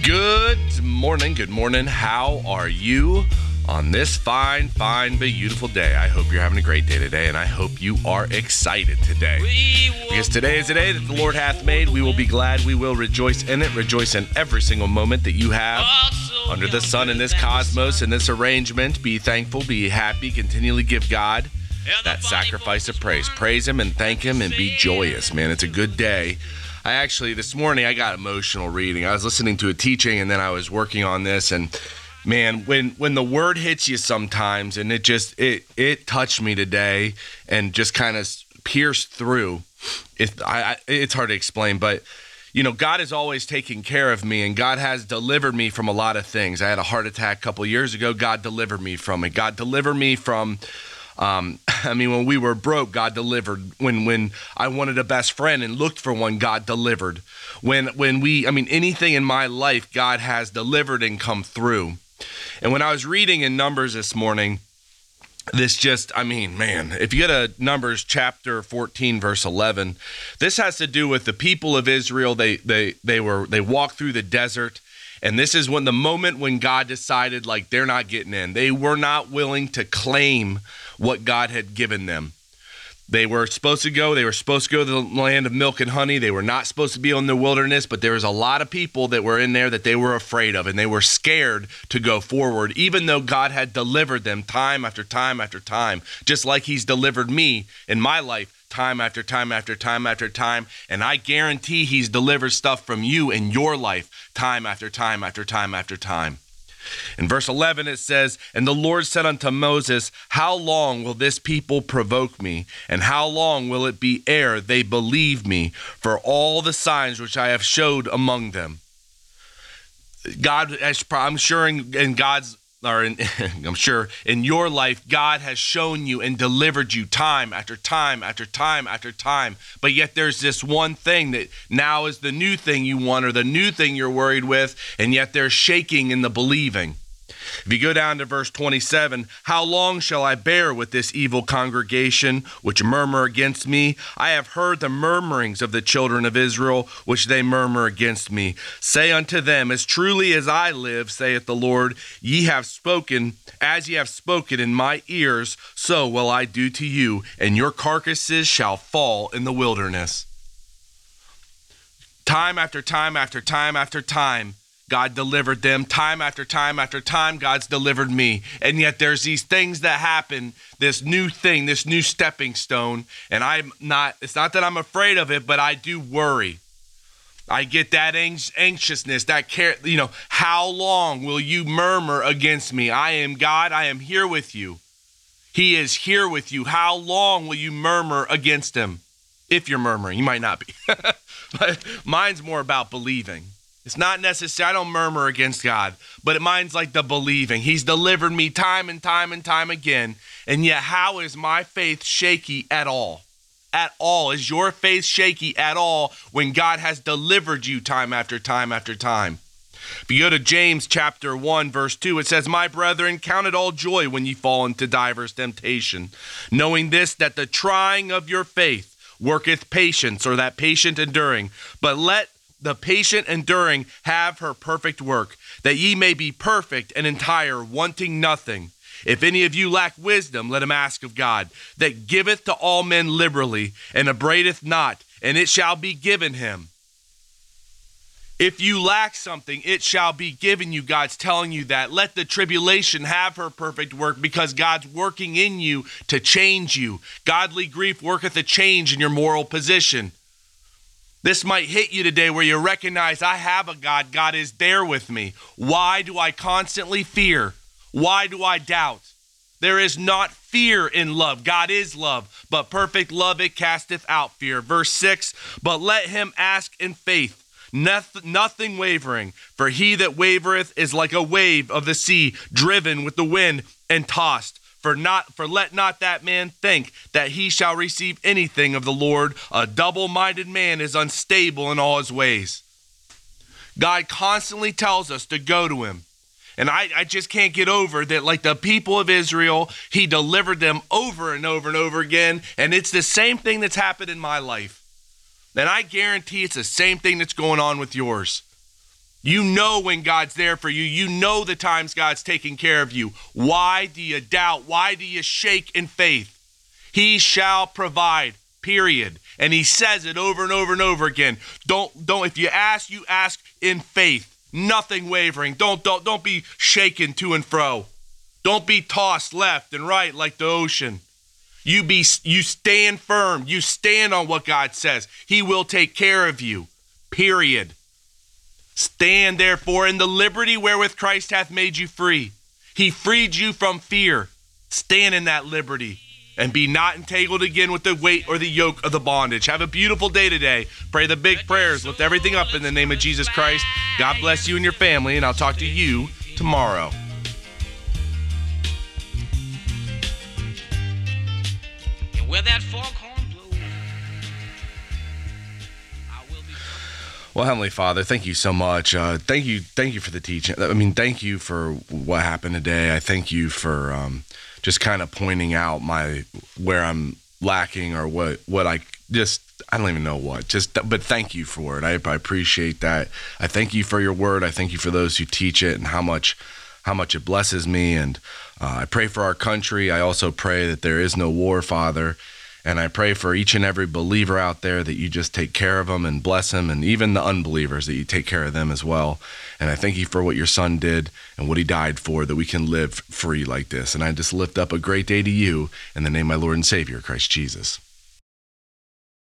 Good morning. How are you on this fine, but beautiful day? I hope you're having a great day today, and I hope you are excited today. Because today is the day that the Lord hath made. We will be glad. We will rejoice in it. Rejoice in every single moment that you have under the sun in this cosmos, in this arrangement. Be thankful, be happy, continually give God that sacrifice of praise. Praise Him and thank Him and be joyous, man. It's a good day. This morning, I got emotional reading. I was listening to a teaching, and then I was working on this, and man, when the word hits you sometimes, and it touched me today, and just kind of pierced through. It's hard to explain, but you know, God is always taking care of me, and God has delivered me from a lot of things. I had a heart attack a couple years ago. God delivered me from it. God delivered me from. When we were broke, God delivered. When I wanted a best friend and looked for one, God delivered. Anything in my life, God has delivered and come through. And when I was reading in Numbers this morning, if you go to Numbers chapter 14, verse 11, this has to do with the people of Israel. They walked through the desert. And this is when the moment when God decided, they're not getting in. They were not willing to claim what God had given them. They were supposed to go to the land of milk and honey. They were not supposed to be in the wilderness, but there was a lot of people that were in there that they were afraid of, and they were scared to go forward, even though God had delivered them time after time after time, just like He's delivered me in my life. Time after time after time after time. And I guarantee He's delivered stuff from you in your life time after time after time after time. In verse 11 it says, "And the Lord said unto Moses, How long will this people provoke me? And how long will it be ere they believe me for all the signs which I have showed among them?" God, I'm sure in your life, God has shown you and delivered you time after time after time after time. But yet there's this one thing that now is the new thing you want, or the new thing you're worried with, and yet there's shaking in the believing. If you go down to verse 27, "How long shall I bear with this evil congregation which murmur against me? I have heard the murmurings of the children of Israel, which they murmur against me. Say unto them, As truly as I live, saith the Lord, ye have spoken in my ears, so will I do to you, and your carcasses shall fall in the wilderness." Time after time after time after time, God delivered them. Time after time after time, God's delivered me. And yet there's these things that happen, this new thing, this new stepping stone. And it's not that I'm afraid of it, but I do worry. I get that anxiousness, that care. How long will you murmur against me? I am God. I am here with you. He is here with you. How long will you murmur against Him? If you're murmuring, you might not be. But mine's more about believing. It's not necessary. I don't murmur against God, but mine's like the believing. He's delivered me time and time and time again. And yet, how is my faith shaky at all? At all. Is your faith shaky at all when God has delivered you time after time after time? If you go to James chapter 1, verse 2, it says, "My brethren, count it all joy when ye fall into divers temptation, knowing this, that the trying of your faith worketh patience," or that patient enduring. "But let the patient enduring have her perfect work, that ye may be perfect and entire, wanting nothing. If any of you lack wisdom, let him ask of God, that giveth to all men liberally, and upbraideth not, and it shall be given him." If you lack something, it shall be given you. God's telling you that. Let the tribulation have her perfect work, because God's working in you to change you. Godly grief worketh a change in your moral position. This might hit you today where you recognize, I have a God. God is there with me. Why do I constantly fear? Why do I doubt? There is not fear in love. God is love, but perfect love, it casteth out fear. Verse 6, "But let him ask in faith, nothing wavering. For he that wavereth is like a wave of the sea, driven with the wind and tossed. For let not that man think that he shall receive anything of the Lord. A double-minded man is unstable in all his ways." God constantly tells us to go to Him. And I just can't get over that, like the people of Israel, He delivered them over and over and over again. And it's the same thing that's happened in my life. And I guarantee it's the same thing that's going on with yours. You know when God's there for you. You know the times God's taking care of you. Why do you doubt? Why do you shake in faith? He shall provide, period. And he says it over and over and over again. Don't, if you ask in faith, nothing wavering. Don't be shaken to and fro. Don't be tossed left and right like the ocean. You stand firm. You stand on what God says. He will take care of you, period. Stand therefore in the liberty wherewith Christ hath made you free. He freed you from fear. Stand in that liberty and be not entangled again with the weight or the yoke of the bondage. Have a beautiful day today. Pray the big prayers. Lift everything up in the name of Jesus Christ. God bless you and your family, and I'll talk to you tomorrow. And where that foghorn blows, I will be. Well, Heavenly Father, thank you so much. Thank you for the teaching. Thank you for what happened today. I thank you for just kind of pointing out where I'm lacking or what I don't even know what. But thank you for it. I appreciate that. I thank you for your word. I thank you for those who teach it and how much it blesses me. And I pray for our country. I also pray that there is no war, Father. And I pray for each and every believer out there that you just take care of them and bless them, and even the unbelievers, that you take care of them as well. And I thank you for what your son did and what he died for, that we can live free like this. And I just lift up a great day to you in the name of my Lord and Savior, Christ Jesus.